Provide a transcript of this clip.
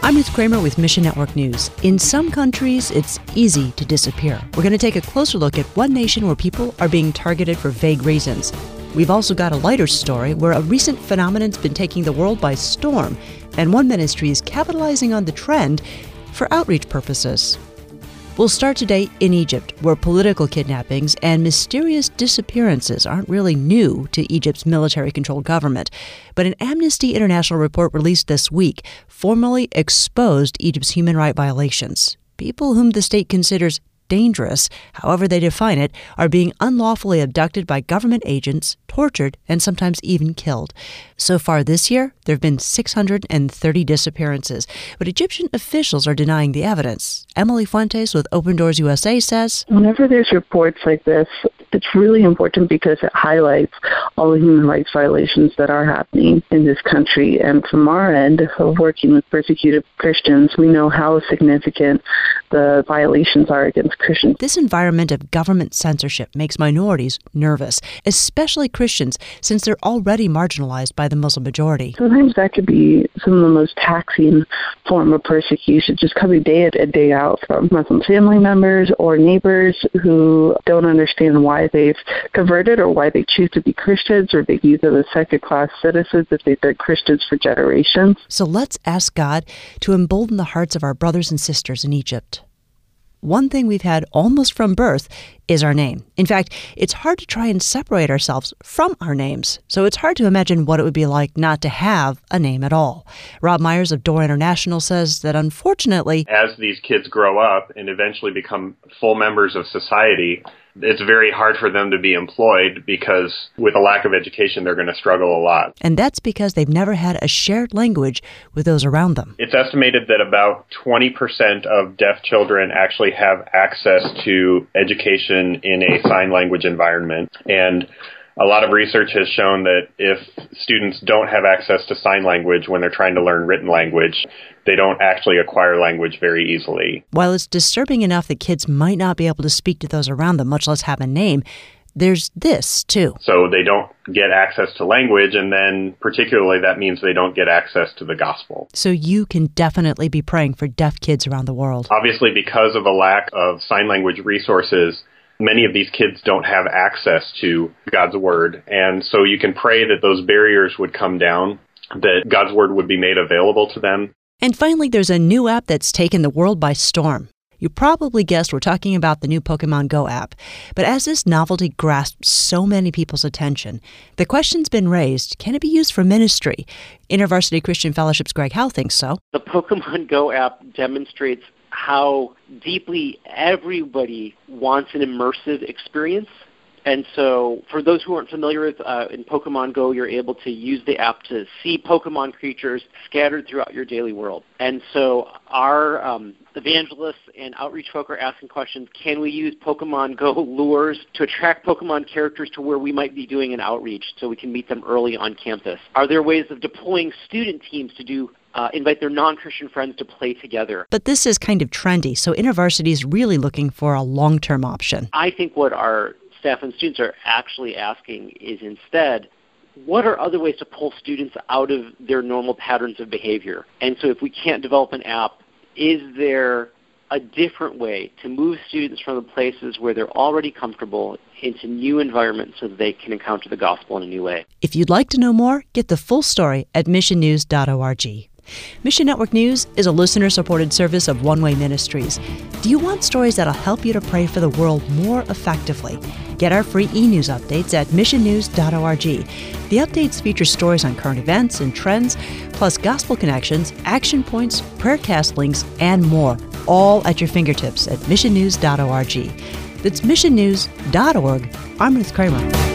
I'm Ruth Kramer with Mission Network News. In some countries, it's easy to disappear. We're going to take a closer look at one nation where people are being targeted for vague reasons. We've also got a lighter story where a recent phenomenon's been taking the world by storm, and one ministry is capitalizing on the trend for outreach purposes. We'll start today in Egypt, where political kidnappings and mysterious disappearances aren't really new to Egypt's military-controlled government. But an Amnesty International report released this week formally exposed Egypt's human rights violations. People whom the state considers dangerous, however they define it, are being unlawfully abducted by government agents, tortured, and sometimes even killed. So far this year, there have been 630 disappearances, but Egyptian officials are denying the evidence. Emily Fuentes with Open Doors USA says, whenever there's reports like this, it's really important because it highlights all the human rights violations that are happening in this country. And from our end of working with persecuted Christians, we know how significant the violations are against Christians. This environment of government censorship makes minorities nervous, especially Christians, since they're already marginalized by the Muslim majority. Sometimes that could be some of the most taxing form of persecution, just coming day in and day out from Muslim family members or neighbors who don't understand why they've converted or why they choose to be Christians, or they view them as second-class citizens if they've been Christians for generations. So let's ask God to embolden the hearts of our brothers and sisters in Egypt. One thing we've had almost from birth is our name. In fact, it's hard to try and separate ourselves from our names. So it's hard to imagine what it would be like not to have a name at all. Rob Myers of Door International says that unfortunately, as these kids grow up and eventually become full members of society, it's very hard for them to be employed because with a lack of education, they're going to struggle a lot. And that's because they've never had a shared language with those around them. It's estimated that about 20% of deaf children actually have access to education in a sign language environment. And a lot of research has shown that if students don't have access to sign language when they're trying to learn written language, they don't actually acquire language very easily. While it's disturbing enough that kids might not be able to speak to those around them, much less have a name, there's this, too. So they don't get access to language, and then particularly that means they don't get access to the gospel. So you can definitely be praying for deaf kids around the world. Obviously, because of a lack of sign language resources, many of these kids don't have access to God's Word, and so you can pray that those barriers would come down, that God's Word would be made available to them. And finally, there's a new app that's taken the world by storm. You probably guessed we're talking about the new Pokemon Go app. But as this novelty grasps so many people's attention, the question's been raised, can it be used for ministry? InterVarsity Christian Fellowship's Greg Howe thinks so. The Pokemon Go app demonstrates how deeply everybody wants an immersive experience. And so for those who aren't familiar with, in Pokemon Go, you're able to use the app to see Pokemon creatures scattered throughout your daily world. And so our evangelists and outreach folk are asking questions, can we use Pokemon Go lures to attract Pokemon characters to where we might be doing an outreach so we can meet them early on campus? Are there ways of deploying student teams to invite their non-Christian friends to play together? But this is kind of trendy, so InterVarsity is really looking for a long-term option. I think what our staff and students are actually asking is instead, what are other ways to pull students out of their normal patterns of behavior? And so if we can't develop an app, is there a different way to move students from the places where they're already comfortable into new environments so that they can encounter the gospel in a new way? If you'd like to know more, get the full story at missionnews.org. Mission Network News is a listener-supported service of One Way Ministries. Do you want stories that'll help you to pray for the world more effectively? Get our free e-news updates at missionnews.org. The updates feature stories on current events and trends, plus gospel connections, action points, prayercast links, and more, all at your fingertips at missionnews.org. That's missionnews.org. I'm Ruth Kramer.